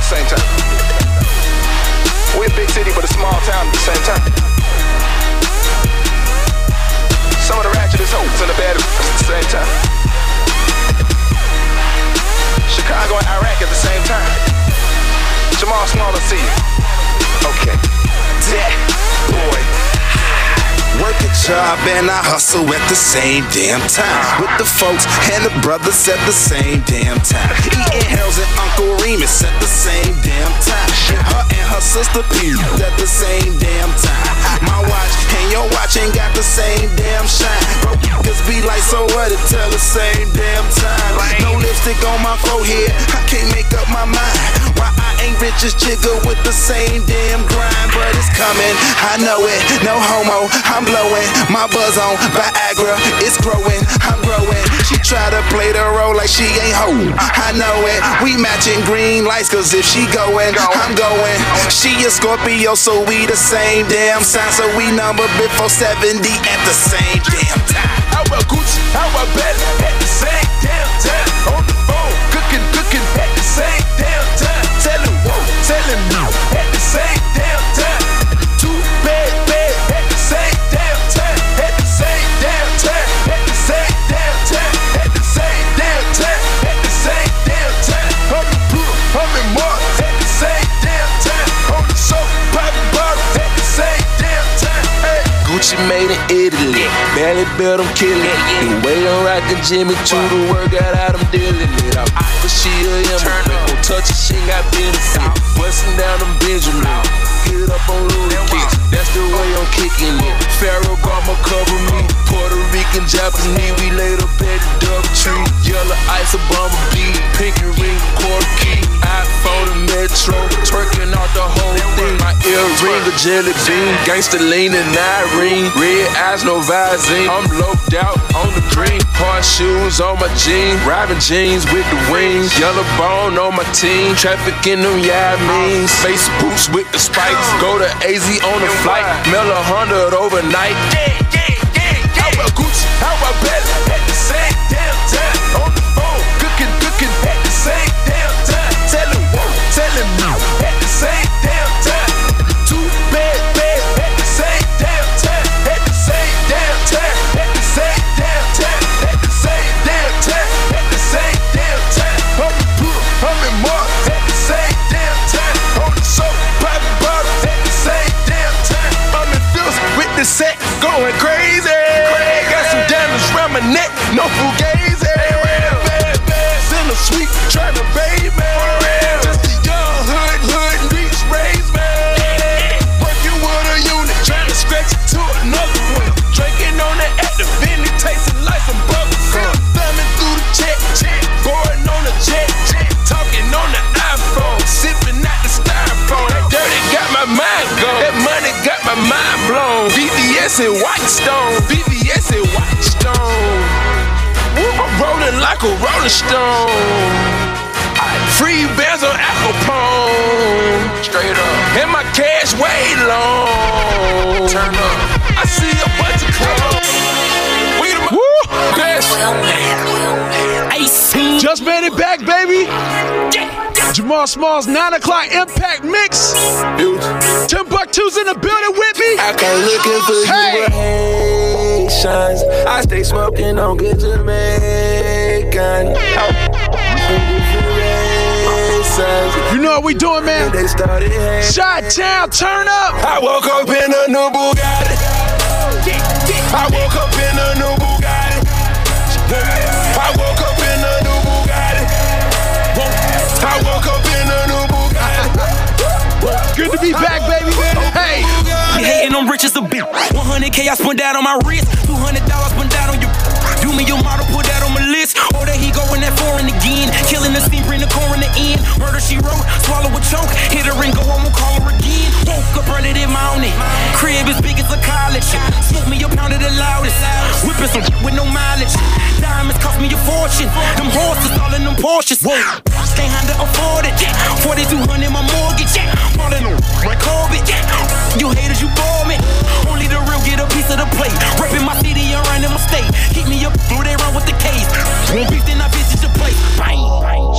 same time. We're a big city, but a small town at the same time. Some of the ratchetest hoes and the baddest at the same time. Chicago and Iraq at the same time. Jamal Small, I see you. Okay. That boy. Work a job and I hustle at the same damn time. With the folks and the brothers at the same damn time. Eating Harold's and Uncle Remus at the same damn time. Her and her sister P at the same damn time. My watch and your watch ain't got the same damn shine. Bro, cause be like, so what? It tell the same damn time. No lipstick on my forehead, I can't make up my mind. Why I ain't rich as Jigga with the same damn grind. But it's coming, I know it, no homo, I'm blowing. My buzz on Viagra, it's growing, I'm growing. She try to play the role like she ain't ho, I know it. We matching green lights, cause if she going, I'm going. She a Scorpio, so we the same damn sign. So we number before 70 at the same damn time. How about Gucci, how about Bella at the same damn time. On the phone, cooking at the same damn time. Tellin' no at the same damn time. Too bad at the same damn time. At the same damn time. At the same damn time. At the same damn time. At the same damn time. I'm in blue, I'm in Mars. At the same damn time. On the soap, poppin' bottles. At the same damn time. Hey. Gucci made in Italy, barely built them killing it. The way I'm rockin' Jimmy Choo, the work got out, I'm dealing it. I'm but she a immigrant, gon' touch it, she ain't got benefit. Bustin' down them Benjamin, get up on Louis kicks, that's the way I'm kicking it. Pharaoh Gama cover me, Puerto Rican, Japanese, we laid up at the duck tree. Yellow ice, a bumblebee, pinky ring, quarter key, iPhone and Metro, twerking out the whole thing. My earring, a jelly bean, gangsta lean and Irene, red eyes, no Visine. I'm loped out on the green, hard shoes on my jeans, Robin jeans with the wings, yellow bone on my team, trafficking them means. Face boots with the spikes, go to AZ on the flight, mail 100 overnight. How about Gucci, how about Bella at the same damn time. On the phone, cooking at the same damn time. Tellin' no at the same damn time. Too bad at the same damn time. At the same damn time. At the same damn time. At the same damn time. At the same damn time. I'm in blue, I'm in Mars. At the same damn time. On the soap, poppin' bottles. At the same damn time. I'm in Phil's with the set, going crazy. Got some diamonds round my neck, no fugazi. Send a sweet, try to baby. Just a young hood reach raise man. Working with a unit, trying to scratch it to another one. Drinking on the active, Vinny, tasting like some bubbles. Thumbing through the check, going on the jet, talking on the iPhone, sipping out the styrofoam. That dirty got my mind gone, that money got my mind blown. VVS and Whitestone, VVS and Whitestone. I'm rolling like a Rolling Stone. Free bands on Al Capone. Straight up. And my cash way long. Turn up. I see a bunch of clubs. Woo! Best. Just made it back, baby. Jamal Small's 9 o'clock Impact Mix. Timbuktu's in the building with me. I come looking for you with Haitians. I stay smoking on good Jamaican. You know what we doing, man? Shot-town, turn up. I woke up in a new Bugatti. I woke up in a new Bugatti. I woke up in a new Bugatti. I woke up in a new Bugatti. Good to be back, baby. Hey. You hating on rich as a bitch. 100K I spent that on my wrist. $200 spent that on your. Do me your model, put that on my list. Or that he going that foreign again. Killing the scene, bring the core in the end. Murder she wrote, swallow a choke. Hit her and go home and call her again. Woke up running it mounted. Crib as big as a college. Smoke me a pound of the loudest. Whipping some with no mileage. Diamonds cost me a fortune. Them horses all in them Porsches. Can't handle afford it. 4200 my mortgage. Falling on my Corbett. You haters, you bore me. Only the real get a piece of the plate. Repping my city and running my state. Keep me up, through they run with the case. Won't beef, then I visit your place. Bang.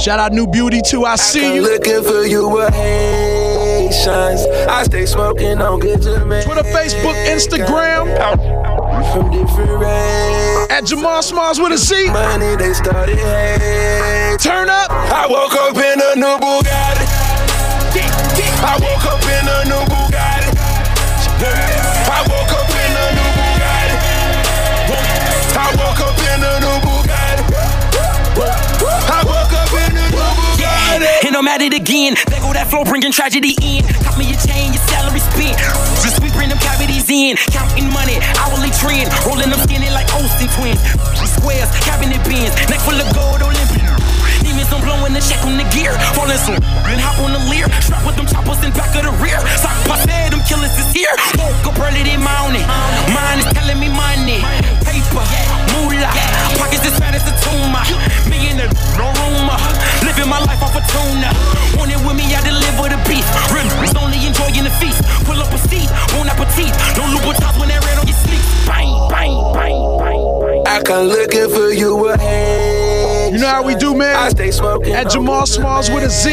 Shout out New Beauty too. I see you. Looking for you with Haitians. I stay smoking on good Jamaican. Twitter, Facebook, Instagram. From different races. At Jamal Smalls with a Z. Money, they started hating. Turn up. I woke up in a new Bugatti. I woke up in a new Bugatti. I woke up in a new Bugatti. I woke up in a new Bugatti. I woke up in a new Bugatti. And I'm at it again. There go that flow, bringing tragedy in. Cop me your chain, your salary spent. Just we bring them cavities in. Counting money, hourly trend. Rolling them skinny like Olsen twins. Squares, cabinet bins. Neck full of gold, Olympic. Demons, I'm blowing the check on the gear. Falling soon, then hop on the leer. Strap with them choppers in back of the rear. Sock passe, them killers is here. Woke up early, they mounting. Mine is telling me money. Paper, moolah. Pockets as fat as a tumor. Me in the no rumor. Living my life off a tuna. Want it with me, I deliver the beef. It's only enjoying the feast. Pull up a seat, bon appetit. Don't look what when that red on your sleep. Bang, bang, bang, bang, bang. I come looking for you with Haitians. You know how we do, man. I stay smoking at Jamal Smalls with a Z.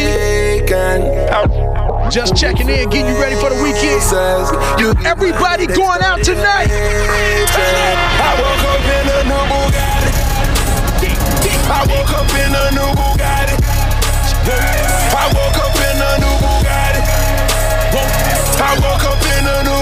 Just checking in, getting you ready for the weekend. Everybody going out tonight. I woke up in a new Bugatti. I woke up in a new Bugatti. I woke up in a new Bugatti. I woke up in a new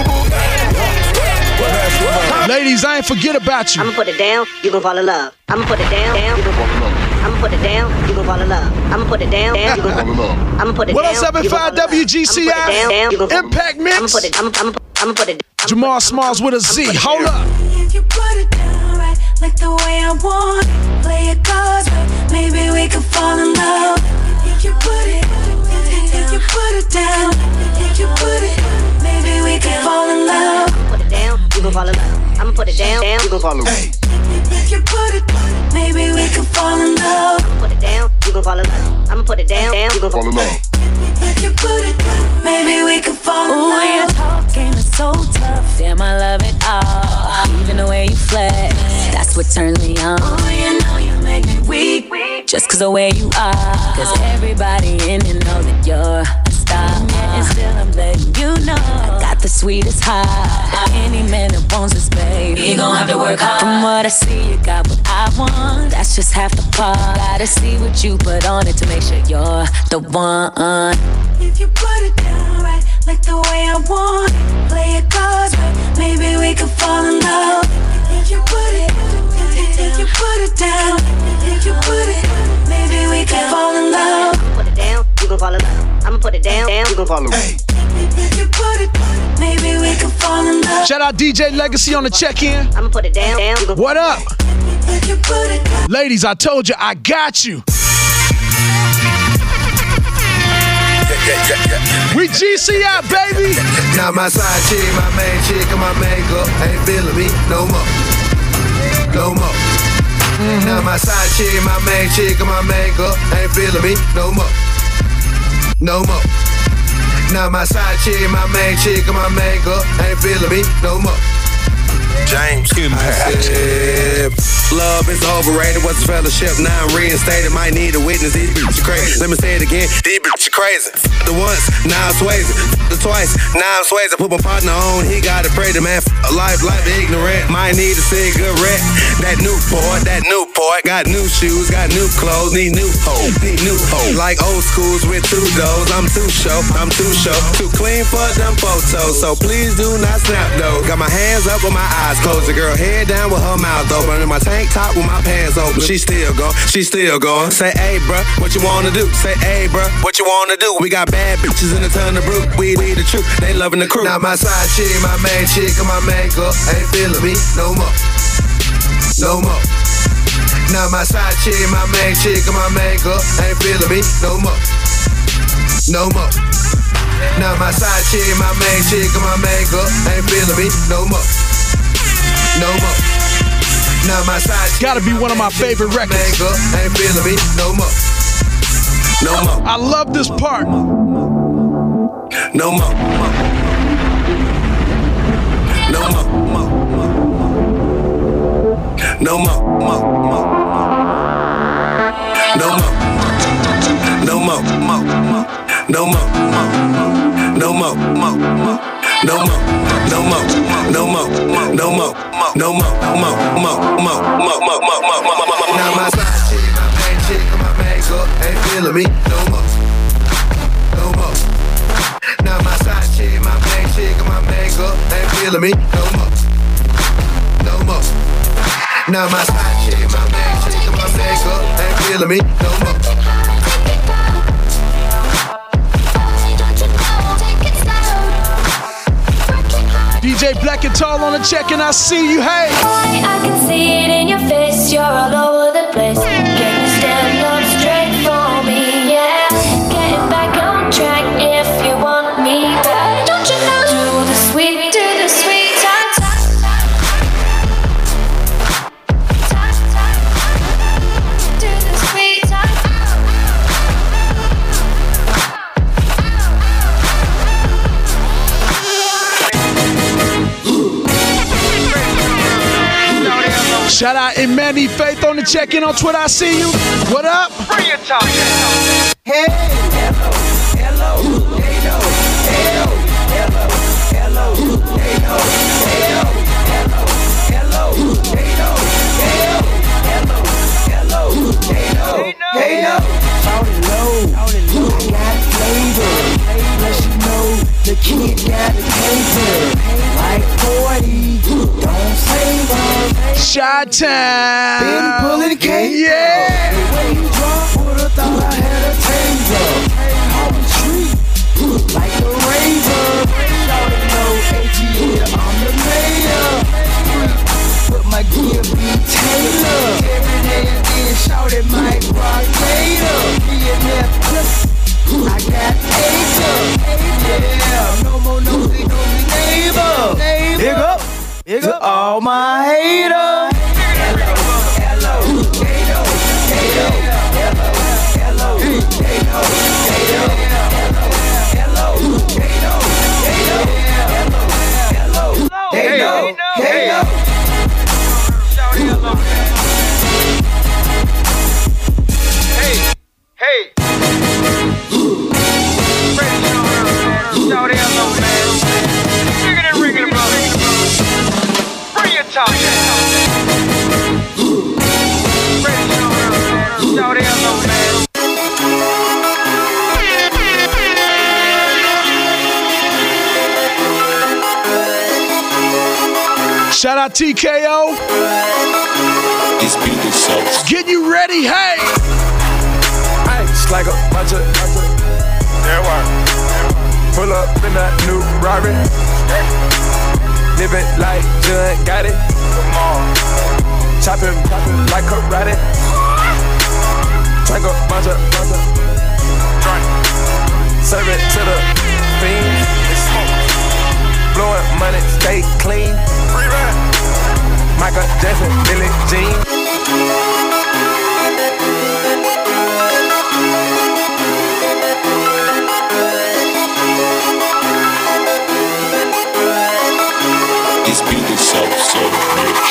Bugatti. Ladies, I ain't forget about you. I'ma put it down, you gon' fall in love. I'ma put it down, you gon' fall in love. I'ma put it down, you gon' fall in love. I'ma put it down, you gon' fall in love. I'ma put it down. What else, 75 WGCI? Impact Mix. I'ma put it down. Jamal Smalls with a Z. Hold up. If you put it down right, like the way I want it, play it cards right, maybe we could fall in love. If you put it down, if you put it, maybe we could fall in love. Put it down, you gon' fall in love. I'ma put it down, you gon' fall in love. If you put it, maybe we could fall in love. Put it down, you gon' fall in love. I'ma put it down, you gon' fall in love. If you put it, maybe we could fall in love. Your talk game is so tough. Damn, I love it all. Even the way you flex, that's what turns me on. Oh, you know you make me weak, just cause the way you are. Cause everybody in it know that you're a star. And still I'm letting you know I got the sweetest heart. Any man that wants this, baby, he gon' have to work hard. From what I see, you got what I want. That's just half the part. Gotta see what you put on it to make sure you're the one. If you put it down right, like the way I want it, play it cards right, maybe we could fall in love. If you put it down, if you put it, maybe we could fall in love. Put it down, you gon' fall in love. I'ma put it down, you gon' fall in love. If you put it, maybe we could fall in love. Shout out DJ Legacy on the check-in. I'ma put it down, you gon' What up? If you put it down. Ladies, I told you, I got you. We GCI, baby. Now my side chick, my main chick, and my makeup ain't feeling me no more. No more. Now my side chick, my main chick, and my makeup ain't feeling me no more. No more. Now my side chick, my main chick, and my makeup ain't feeling me no more. James Impact. Love is overrated. What's the fellowship? Now I'm reinstated. Might need a witness. These bitches crazy. Let me say it again. These bitches crazy. The once, now I'm Swayze. The twice, now I'm Swayze. I put my partner on. He got to pray to man. Life ignorant. Might need a cigarette. That Newport. Got new shoes. Got new clothes. Need new hoes. Like old schools with two doors. I'm too show. Too clean for them photos. So please do not snap those. Got my hands up with my eyes closed. The girl head down with her mouth open. In my tank top with my pants open. She still going. Say, hey, bruh, what you wanna do? Say, hey, bruh, what you wanna do? We got bad bitches in a ton of brew. We the truth. They loving the crew. Now my side chick, my main chick, and my makeup ain't feeling me no more. No more. Now my side chick, my main chick, and my makeup ain't feeling me no more. No more. Now my side chick, my main chick, and my makeup ain't feeling me no more. No more. Now my side chick, gotta be one of my favorite records. Makeup ain't feeling me no more. No more. I love this part. No more. No more. No more. No more. more, no more, no more, no more, no more, no more, no more, no more, no more, now my side chick, my main chick, my makeup ain't feeling me no more, no more. Now my side chick, my main chick, my makeup ain't feeling me no more, no more. Now my side chick, my main chick, my makeup ain't feeling me no more. DJ Black and Tall on the check, and I see you, hey. Boy, I can see it in your face, you're all over the place. Can you stand up straight for me, yeah? Getting back on track if you want me back. Don't you know? Do the sweet time. Do the sweet time. Shout out Imani Faith on the check-in on Twitter. I see you. What up? Bring your talk. Hey, hello, hello, hello, hello, hello, hello, hello, hello, hello, hello, hello, hello, hello. Shout it low, I got flavor. Plus you know the kid got a taser. Like 40, don't save her. Shot time. Been pulling cake. Yeah. The way you drop, would've thought I had a taser. Home street, like the razor. Shout it low, ATL, I'm the mayor. Put my gear, be Taylor. Every day and then shout it, Mike Rock later. BNF plus, I got acre. Yeah, no more nosy neighbor. Big up to all my haters. Hello, hello, hello, hello, hello, hello, hello, hello, hello. Hey. Shout it hello, man. Bigger than regular, brother. Bring your talk. Shout it hello, man. Shout out TKO. This beat is so. Get you ready, hey. Ice like a bunch of. There what? Pull up in that new Rari. Living like John got it. Come on. Chopping like karate. Drink a bunch of. Drink. Serve it to the fiends. It's smoke. Blowing money, stay clean. Free ride. Michael Jackson, Billie Jean. This beat is so rich.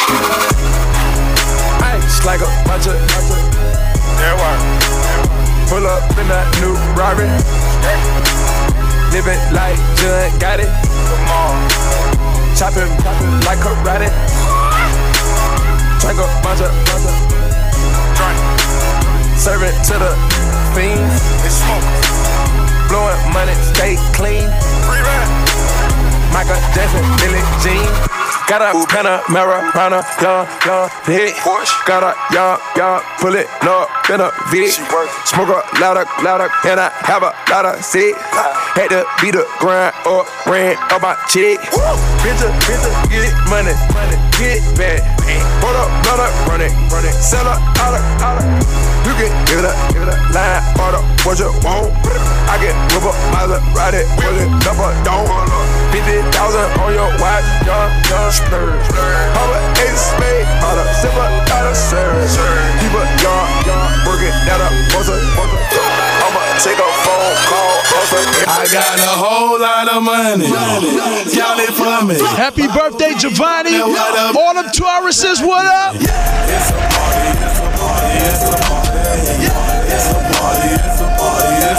Ice like a bunch of. There what? Pull up in that new Rari. Living like John got it. Come on. Chopping like karate. Drink a bunch of. Drink. Serve it to the fiends. It's smoke. Blowing money, stay clean. Free ride. Michael Jackson, Billie Jean. Got a Panamera, young hit. Got a young, pull it up in a V. Smoke a louder, and I have a lot of sick. Had to beat the grind or ran up my chick. Bitch, get money, get back. Hold up, run it, sell a dollar. You can give it a line, order what you want. I get rubber, ride it, pull it up or down. 50,000 on your watch, young splurge. Holla, ace, spade, holla, sip a lot of service. Keep a yard, working that up, I'ma take a phone call. I got a whole lot of money. Y'all it for me. Happy birthday, Giovanni. All them Tauruses, what up? It's a party, it's a party, it's a party. It's a party, it's a party, it's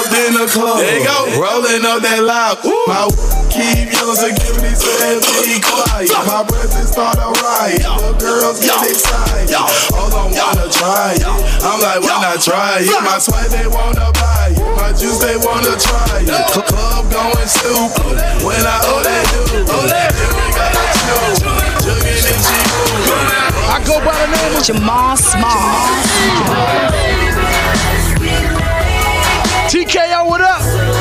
up in the club. There you go. Rolling up that loud. My keep yelling security said be quiet. My brothers start a riot. The girls get excited. All I wanna try it. I'm like, why not try it? My swag they wanna buy it. My juice they wanna try it. Club going stupid. When I owe that dude. I go by the name of Jamal Small. TKO, what up?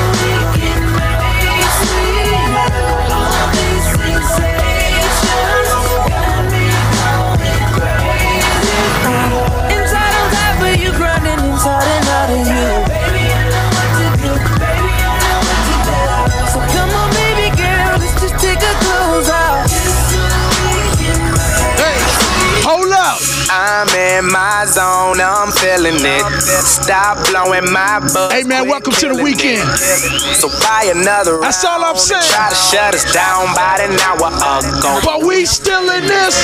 Inside on top of you, grinding inside and out of you. So come on, baby girl, let's just take our clothes off. Hey, hold up. I'm in my zone, I'm feeling it. Stop blowing my butt. Hey man, welcome to the weekend. So buy another round. That's all I'm saying. Try to shut us down about an hour ago. But we still in this.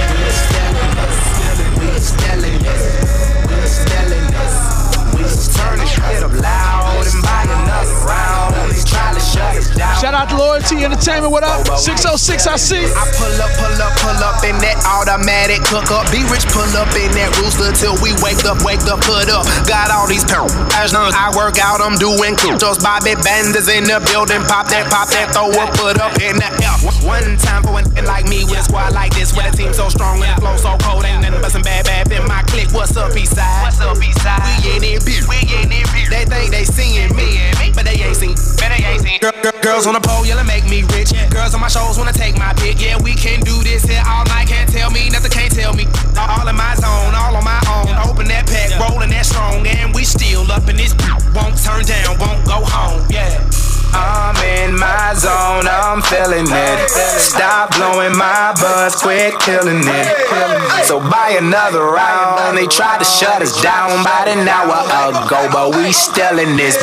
Turn the shit up loud and buy another round. Try to shut us down. Shout out to Loyalty Entertainment, what up? 606 I see. I pull up in that automatic cook up. Be rich, pull up in that rooster till we wake up, put up. Got all these pounds. I work out, I'm doing cool. Those Bobby Benders in the building. Pop that, throw up, put up in the air. One time for an like me with a squad like this. With a team so strong and the flow so cold. Ain't nothing but some bad in my clique. What's up, Eastside? We in it, bitch. They think they seeing me, but they ain't seen. Girls on the pole, yeah, make me rich. Girls on my shows wanna take my pick. Yeah, we can do this here all night. Can't tell me nothing, can't tell me. All in my zone, all on my own. Open that pack, rolling that strong, and we still up in this. Won't turn down, won't go home. Yeah. I'm in my zone, I'm feeling it. Stop blowing my buzz, quit killing it. So buy another round. They tried to shut us down about an hour ago, but we still in this.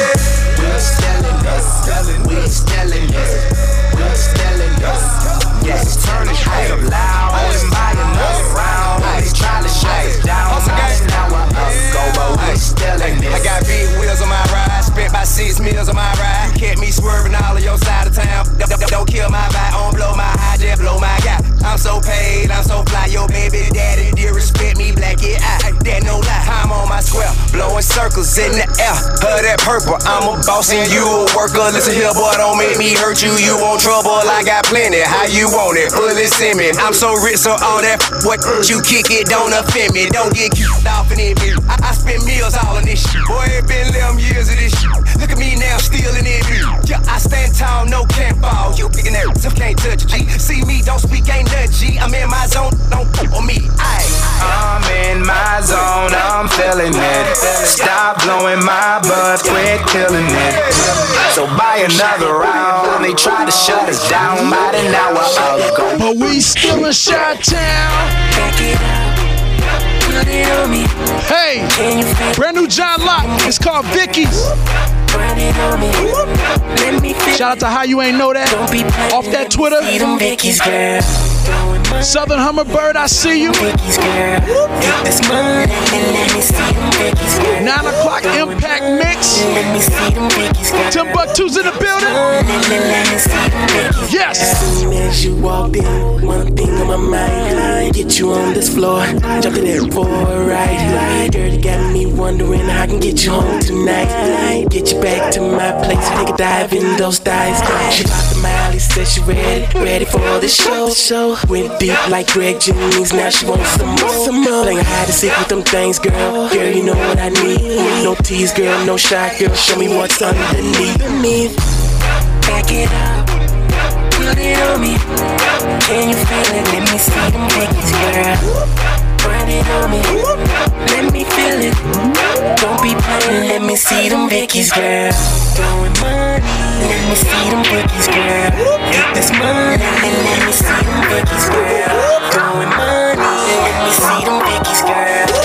Yes, turn it straight up loud and buy another round. They try to shut us down about an hour ago, but we still in this. I got big wheels on my ride, spent about 6 meals on my ride. You kept me swerving all of your side of town. Don't kill my vibe, don't blow my high, just blow my guy. I'm so paid, I'm so fly, your baby daddy dear respect me, black it eye, that no lie. I'm on my square, blowing circles in the air. Her that purple, I'm a boss and you a worker. Listen here, boy, don't make me hurt you. You want trouble, I got plenty. How you want it? Bullets in me. I'm so rich, so all that what you kick it don't offend me. Don't get kicked off in it, bitch. I spend meals all in this shit. Boy, it been 11 years of this shit. Look at me now, still in it, bitch. Yeah, I stand tall, no can't fall. You picking that, so can't touch G. See me, don't speak, ain't nothing G. I'm in my zone, don't put on me. I'm in my zone, I'm feeling it. Stop blowing my buzz, quit killing it. So buy another round. They try to shut us down about an hour ago, but we still in Chi-Town. Hey, brand new John Locke. It's called Vicky's. Shout out to How You Ain't Know That off that Twitter. Southern Hummingbird, I see you. 9 o'clock Impact Mix. Timbuktu's in the building. Yes. As soon as you walked in, one thing on my mind, get you on this floor, jump in there for a ride. Girl, you got me wondering how I can get you home tonight. Get you back to my place, take a dive in those thighs. She popped the Miley, said she ready for the show. Went deep like Greg Jennings, now she wants some more. Playing hide and seek with them things, girl. Girl, you know what I need. No tease, girl, no shot, girl. Show me what's underneath. Back it up, put it on me. Can you feel it? Let me see them Vicky's, girl. Run it on me, let me feel it. Don't be playing, let me see them Vicky's, girl. Throwing money, let me see them Vicky's, girl. Get this money, let me see them Vicky's, girl. Throwing money, let me see them Vicky's, girl.